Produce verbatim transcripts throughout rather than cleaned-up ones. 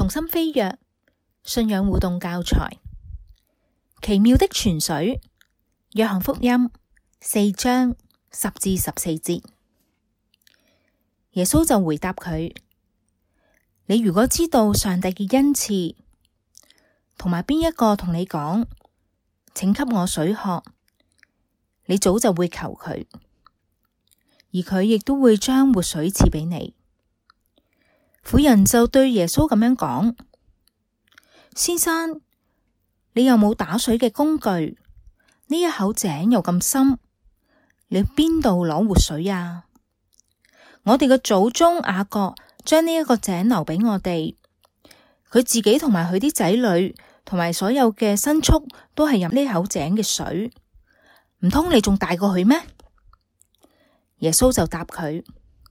同心飛躍信仰互動教材，奇妙的泉水，約翰福音四章十至十四節。耶穌就回答佢：你如果知道上帝嘅恩賜，同埋邊一個同你講，請給我水喝，你早就會求佢，而佢亦都會將活水賜畀你。婦人就對耶穌咁樣講：先生，你又冇打水嘅工具，呢一口井又咁深，你邊度攞活水啊？我哋嘅祖宗雅各將呢一個井留畀我哋，佢自己同埋佢啲仔女同埋所有嘅牲畜都係飲呢口井嘅水，唔通你仲大過佢咩？耶穌就答佢：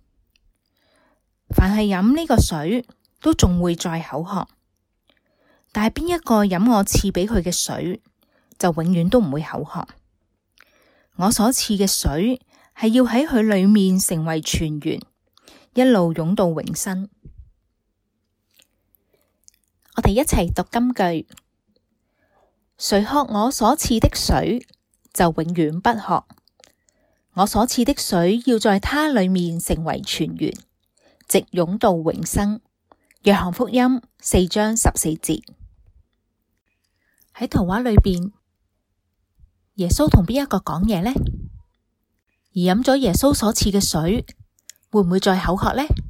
凡係飲呢個水，都仲會再口渴，但係邊一個飲我賜畀佢嘅水，就永遠都唔會口渴。我所賜嘅水係要喺佢裏面成為泉源，一路湧到永生。我哋一齊讀金句：誰喝我所賜的水，就永遠不渴。我所賜的水要在他裏面成為泉源，直湧到永生。約翰福音四章十四節。喺圖畫裏邊，耶穌同邊一個講嘢呢？而飲咗耶穌所賜嘅水，會唔會再口渴呢？